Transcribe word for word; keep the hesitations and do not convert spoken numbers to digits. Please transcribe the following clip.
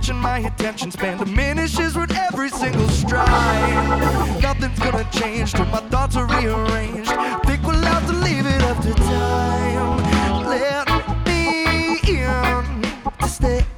attention, my attention span diminishes with every single stride. Nothing's gonna change till my thoughts are rearranged. Think we'll have to leave it up to time. Let me in to stay